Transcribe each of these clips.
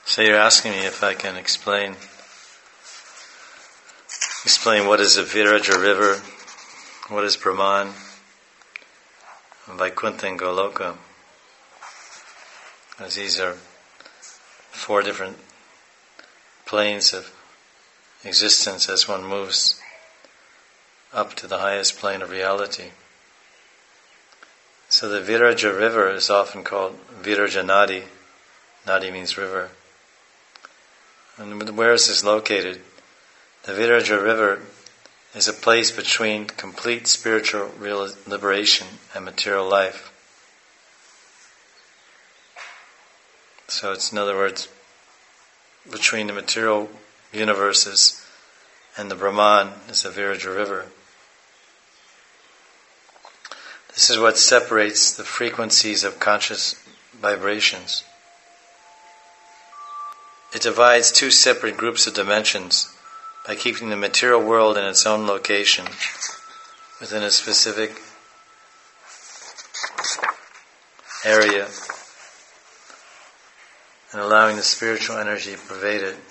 So you're asking me if I can explain what is a Viraja river, what is Brahman, Vaikuntha and Goloka, as these are 4 different planes of existence as one moves up to the highest plane of reality. So the Viraja river is often called Viraja Nadi. Nadi means river. And where is this located? The Viraja river is a place between complete spiritual liberation and material life. So it's, in other words, between the material universes and the Brahman is the Viraja river. This is what separates the frequencies of conscious vibrations. It divides 2 separate groups of dimensions by keeping the material world in its own location within a specific area and allowing the spiritual energy to pervade it.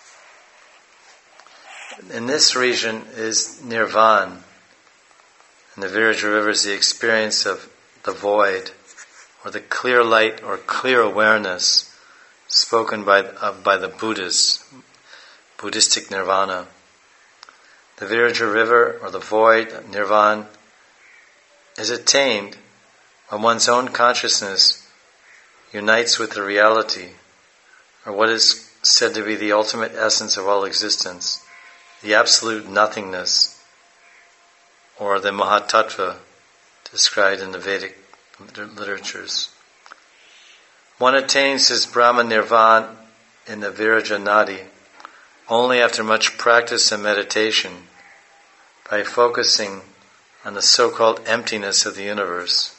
In this region is Nirvana, and the Viraja river is the experience of the void, or the clear light or clear awareness spoken by the Buddhas, Buddhistic nirvana. The Viraja river, or the void, nirvana, is attained when one's own consciousness unites with the reality, or what is said to be the ultimate essence of all existence, the absolute nothingness, or the Mahatattva, described in the Vedic literatures. One attains this Brahma Nirvana in the Viraja Nadi only after much practice and meditation, by focusing on the so-called emptiness of the universe.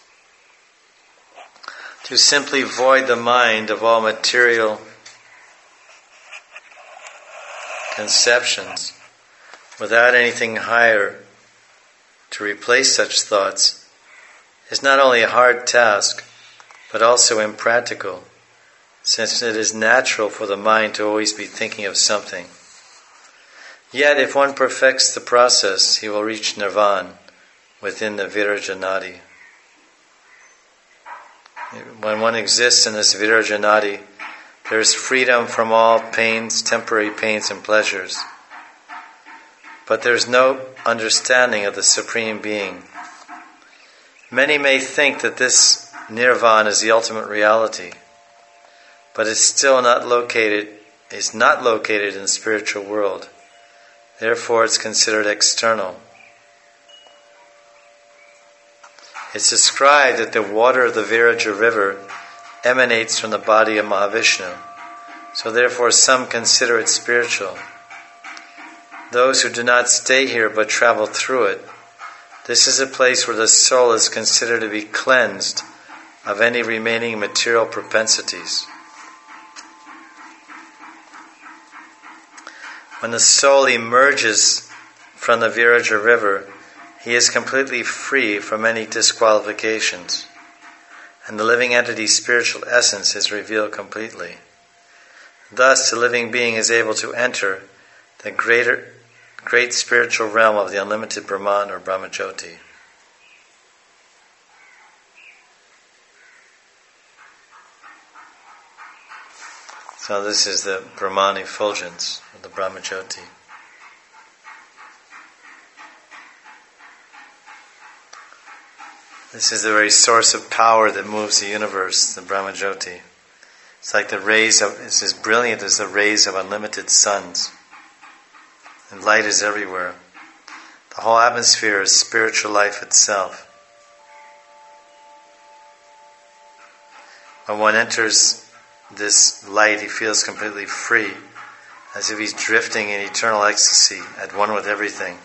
To simply void the mind of all material conceptions without anything higher to replace such thoughts is not only a hard task, but also impractical, since it is natural for the mind to always be thinking of something. Yet, if one perfects the process, he will reach nirvana within the Viraja Nadi. When one exists in this Viraja Nadi, there is freedom from all pains, temporary pains and pleasures. But there is no understanding of the Supreme Being. Many may think that this Nirvana is the ultimate reality, but it's still not located in the spiritual world. Therefore, it's considered external. It's described that the water of the Viraja river emanates from the body of Mahavishnu, so therefore some consider it spiritual. Those who do not stay here but travel through it, this is a place where the soul is considered to be cleansed of any remaining material propensities. When the soul emerges from the Viraja river, he is completely free from any disqualifications, and the living entity's spiritual essence is revealed completely. Thus, the living being is able to enter the great spiritual realm of the unlimited Brahman or Brahmajyoti. So this is the Brahman effulgence, of the Brahmajyoti. This is the very source of power that moves the universe, the Brahmajyoti. It's like it's as brilliant as the rays of unlimited suns. And light is everywhere. The whole atmosphere is spiritual life itself. When one enters this light, he feels completely free, as if he's drifting in eternal ecstasy, at one with everything.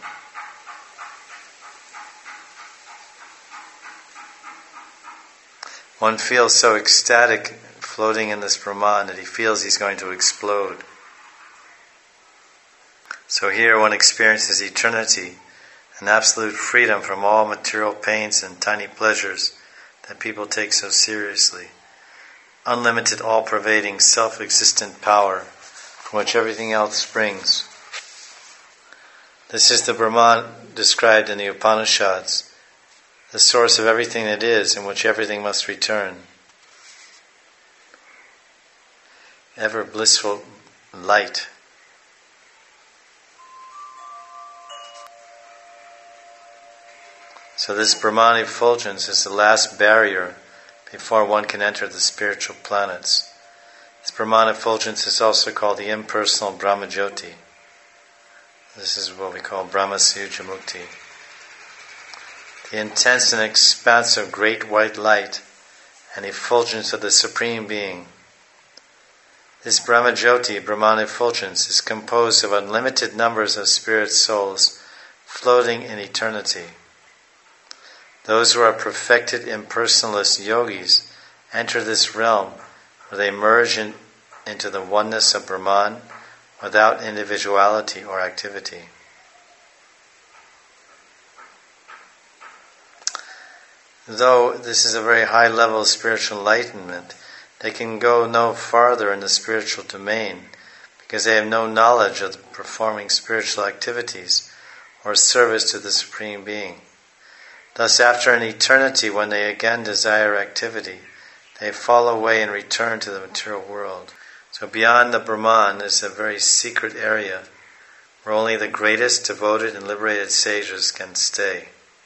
One feels so ecstatic floating in this Brahman that he feels he's going to explode. So here one experiences eternity and absolute freedom from all material pains and tiny pleasures that people take so seriously. unlimited, all-pervading, self-existent power from which everything else springs. This is the Brahman described in the Upanishads, the source of everything that is, in which everything must return. Ever blissful light. So this Brahman effulgence is the last barrier before one can enter the spiritual planets. This Brahman effulgence is also called the impersonal Brahmajyoti. This is what we call Brahma Suyuja Mukti. The intense and expansive great white light and effulgence of the Supreme Being. This Brahmajyoti, Brahman effulgence, is composed of unlimited numbers of spirit souls floating in eternity. Those who are perfected impersonalist yogis enter this realm where they merge into the oneness of Brahman without individuality or activity. Though this is a very high level of spiritual enlightenment, they can go no farther in the spiritual domain because they have no knowledge of performing spiritual activities or service to the Supreme Being. Thus, after an eternity when they again desire activity, they fall away and return to the material world. So beyond the Brahman is a very secret area where only the greatest devoted and liberated sages can stay.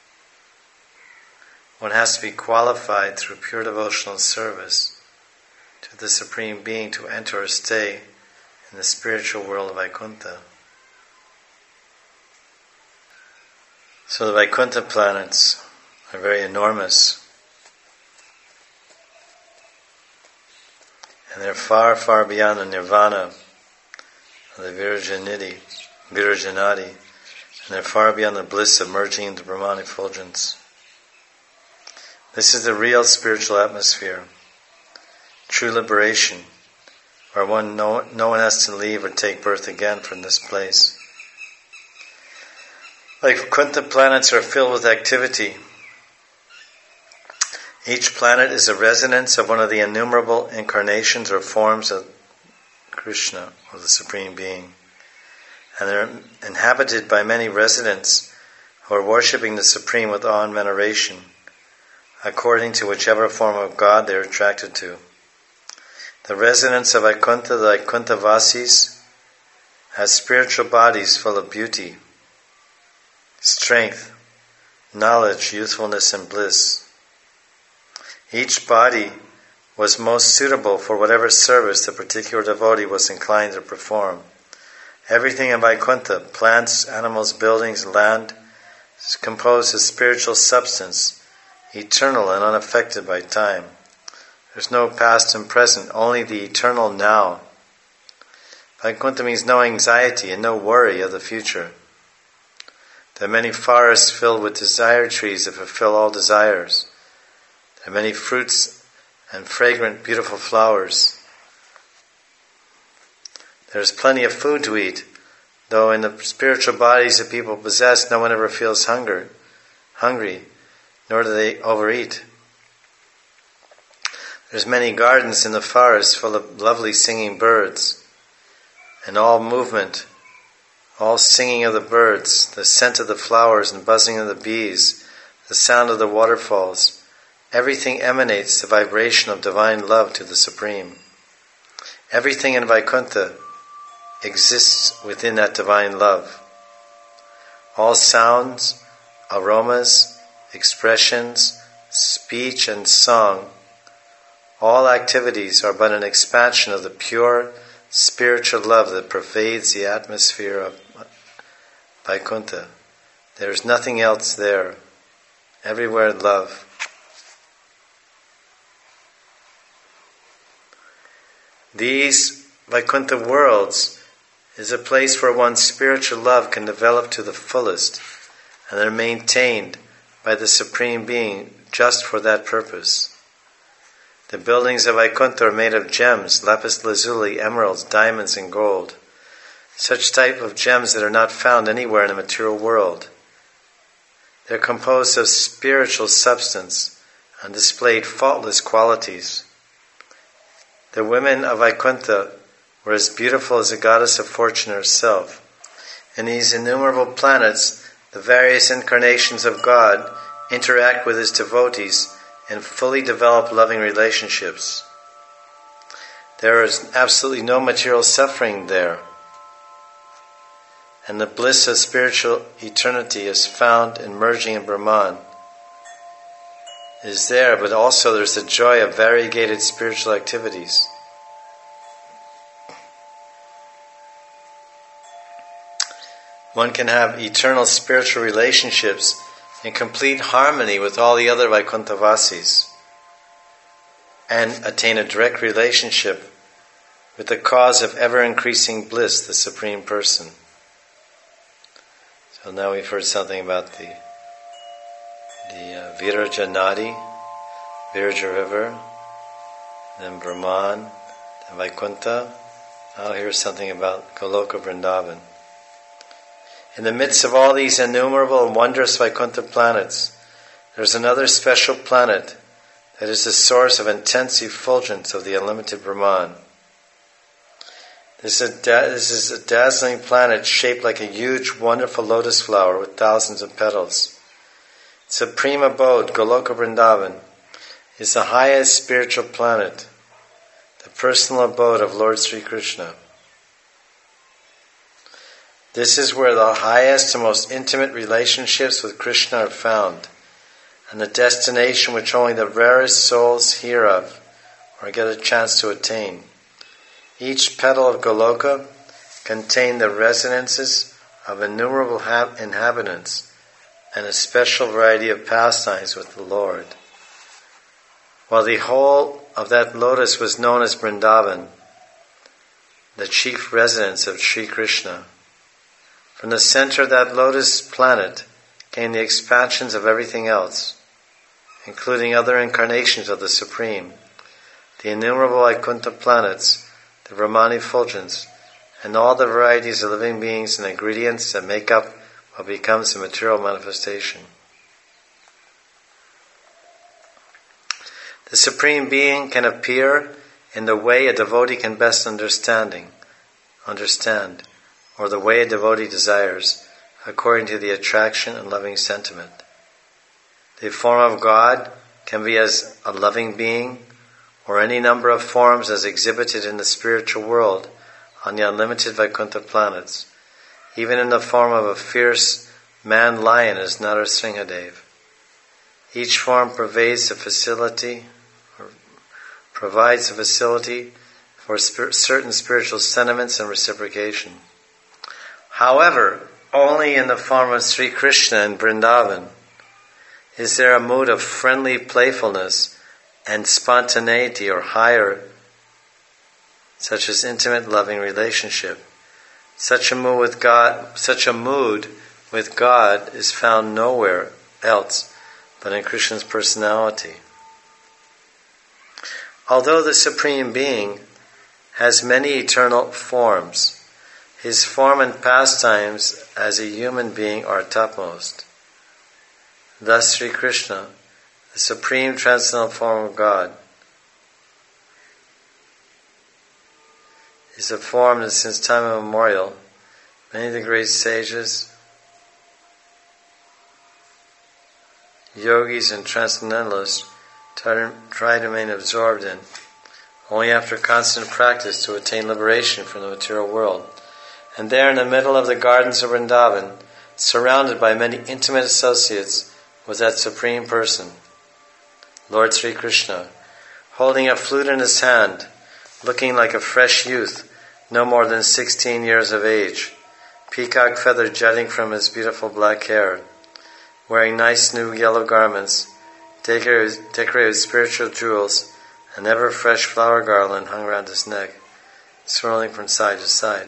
One has to be qualified through pure devotional service to the Supreme Being to enter or stay in the spiritual world of Vaikuntha. So the Vaikuntha planets are very enormous. And they're far, far beyond the nirvana of the Virajanidhi, Virajanadi, and they're far beyond the bliss of merging into Brahman effulgence. This is the real spiritual atmosphere, true liberation, where no one has to leave or take birth again from this place. Vaikuntha planets are filled with activity. Each planet is a resonance of one of the innumerable incarnations or forms of Krishna, or the Supreme Being. And they're inhabited by many residents who are worshipping the Supreme with awe and veneration, according to whichever form of God they are attracted to. The residents of Vaikuntha, the Vaikuntha Vasis, have spiritual bodies full of beauty, strength, knowledge, youthfulness, and bliss. Each body was most suitable for whatever service the particular devotee was inclined to perform. Everything in Vaikuntha, plants, animals, buildings, land, is composed of spiritual substance, eternal and unaffected by time. There's no past and present, only the eternal now. Vaikuntha means no anxiety and no worry of the future. There are many forests filled with desire trees that fulfill all desires. There are many fruits and fragrant, beautiful flowers. There's plenty of food to eat, though in the spiritual bodies that people possess, no one ever feels hungry, nor do they overeat. There's many gardens in the forest full of lovely singing birds, and all movement, all singing of the birds, the scent of the flowers and buzzing of the bees, the sound of the waterfalls, everything emanates the vibration of divine love to the Supreme. Everything in Vaikuntha exists within that divine love. All sounds, aromas, expressions, speech and song, all activities are but an expansion of the pure spiritual love that pervades the atmosphere of Vaikuntha. There is nothing else there. Everywhere love. These Vaikuntha worlds is a place where one's spiritual love can develop to the fullest, and they're maintained by the Supreme Being just for that purpose. The buildings of Vaikuntha are made of gems, lapis lazuli, emeralds, diamonds, and gold. Such type of gems that are not found anywhere in the material world. They're composed of spiritual substance and displayed faultless qualities. The women of Vaikuntha were as beautiful as the goddess of fortune herself. In these innumerable planets, the various incarnations of God interact with his devotees and fully develop loving relationships. There is absolutely no material suffering there, and the bliss of spiritual eternity is found in merging in Brahman. It is there, but also there's the joy of variegated spiritual activities. One can have eternal spiritual relationships in complete harmony with all the other Vaikuntavasis and attain a direct relationship with the cause of ever-increasing bliss, the Supreme Person. So now we've heard something about the Viraja Nadi, Viraja River, then Brahman, then Vaikuntha. Now here's something about Goloka Vrindavan. In the midst of all these innumerable and wondrous Vaikuntha planets, there's another special planet that is the source of intense effulgence of the unlimited Brahman. This is a dazzling planet shaped like a huge, wonderful lotus flower with thousands of petals. Its supreme abode, Goloka Vrindavan, is the highest spiritual planet, the personal abode of Lord Sri Krishna. This is where the highest and most intimate relationships with Krishna are found, and the destination which only the rarest souls hear of or get a chance to attain. Each petal of Goloka contains the residences of innumerable inhabitants and a special variety of pastimes with the Lord. While the whole of that lotus was known as Vrindavan, the chief residence of Sri Krishna, from the center of that lotus planet came the expansions of everything else, including other incarnations of the Supreme, the innumerable Vaikuntha planets, the Brahman effulgence, and all the varieties of living beings and ingredients that make up what becomes a material manifestation. The Supreme Being can appear in the way a devotee can best understand, or the way a devotee desires, according to the attraction and loving sentiment. The form of God can be as a loving being, or any number of forms as exhibited in the spiritual world on the unlimited Vaikuntha planets, even in the form of a fierce man-lion as Narasinghadev. Each form provides the facility for certain spiritual sentiments and reciprocation. However, only in the form of Sri Krishna in Vrindavan is there a mood of friendly playfulness and spontaneity or higher, such as intimate loving relationship. Such a mood with God is found nowhere else but in Krishna's personality. Although the Supreme Being has many eternal forms, his form and pastimes as a human being are topmost. Thus Sri Krishna, the supreme transcendental form of God, is a form that since time immemorial, many of the great sages, yogis and transcendentalists try to remain absorbed in, only after constant practice to attain liberation from the material world. And there in the middle of the gardens of Vrindavan, surrounded by many intimate associates, was that Supreme Person, Lord Sri Krishna, holding a flute in his hand, looking like a fresh youth, no more than 16 years of age, peacock feather jutting from his beautiful black hair, wearing nice new yellow garments, decorated with spiritual jewels, an ever-fresh flower garland hung around his neck, swirling from side to side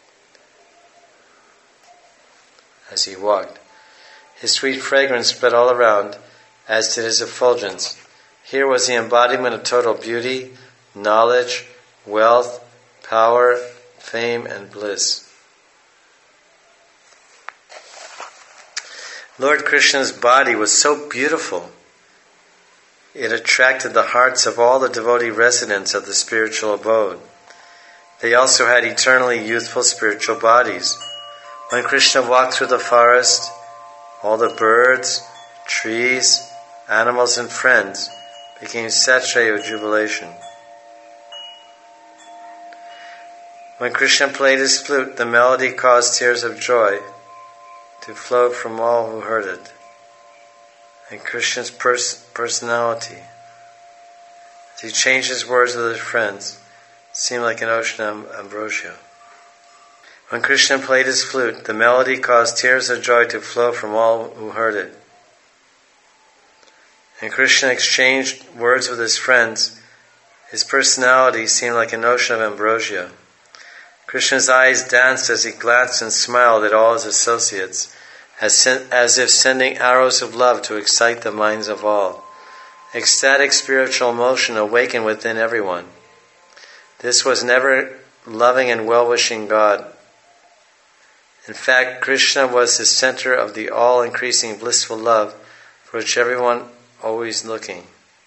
as he walked. His sweet fragrance spread all around, as did his effulgence. Here was the embodiment of total beauty, knowledge, wealth, power, fame, and bliss. Lord Krishna's body was so beautiful. it attracted the hearts of all the devotee residents of the spiritual abode. They also had eternally youthful spiritual bodies. When Krishna walked through the forest, all the birds, trees, animals, and friends became saturated with jubilation. When Krishna played his flute, the melody caused tears of joy to flow from all who heard it. And Krishna's personality, as he changed his words with his friends, seemed like an ocean of ambrosia. When Krishna played his flute, the melody caused tears of joy to flow from all who heard it. And Krishna exchanged words with his friends. His personality seemed like an ocean of ambrosia. Krishna's eyes danced as he glanced and smiled at all his associates, as if sending arrows of love to excite the minds of all. Ecstatic spiritual emotion awakened within everyone. This was an ever-loving and well-wishing God. In fact, Krishna was the center of the all-increasing blissful love for which everyone always looking.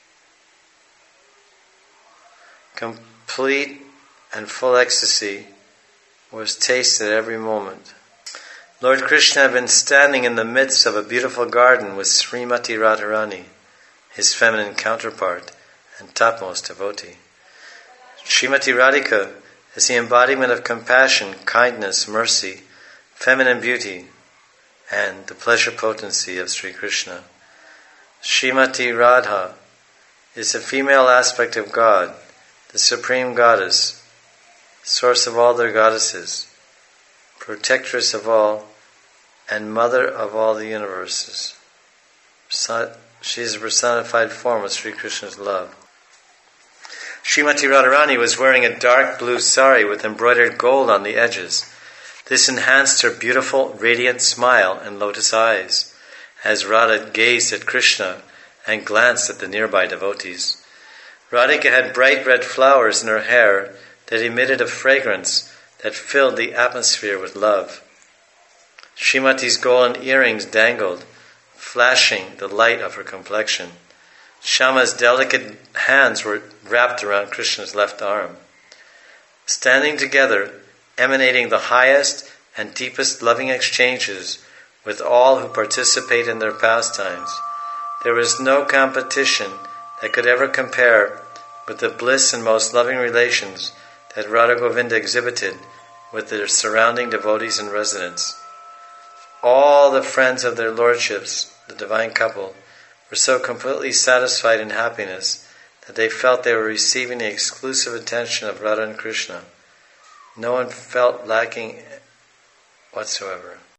Complete and full ecstasy was tasted at every moment. Lord Krishna had been standing in the midst of a beautiful garden with Srimati Radharani, his feminine counterpart and topmost devotee. Srimati Radhika is the embodiment of compassion, kindness, mercy, feminine beauty, and the pleasure potency of Sri Krishna. Srimati Radha is the female aspect of God, the supreme goddess, source of all their goddesses, protectress of all, and mother of all the universes. She is a personified form of Sri Krishna's love. Srimati Radharani was wearing a dark blue sari with embroidered gold on the edges. This enhanced her beautiful, radiant smile and lotus eyes, as Radha gazed at Krishna and glanced at the nearby devotees. Radhika had bright red flowers in her hair that emitted a fragrance that filled the atmosphere with love. Srimati's golden earrings dangled, flashing the light of her complexion. Shama's delicate hands were wrapped around Krishna's left arm. Standing together, emanating the highest and deepest loving exchanges with all who participate in their pastimes, there was no competition that could ever compare with the bliss and most loving relations that Radha Govinda exhibited with their surrounding devotees and residents. All the friends of their lordships, the divine couple, were so completely satisfied in happiness that they felt they were receiving the exclusive attention of Radha and Krishna. No one felt lacking whatsoever.